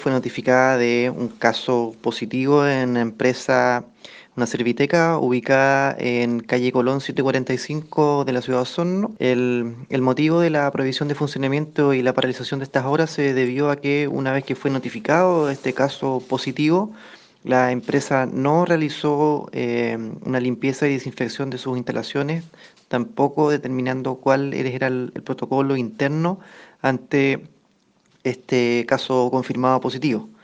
fue notificada de un caso positivo en una empresa, una serviteca ubicada en calle Colón 745 de la ciudad de Osorno. El motivo de la prohibición de funcionamiento y la paralización de estas obras se debió a que una vez que fue notificado este caso positivo, la empresa no realizó una limpieza y desinfección de sus instalaciones, tampoco determinando cuál era el protocolo interno ante este caso confirmado positivo.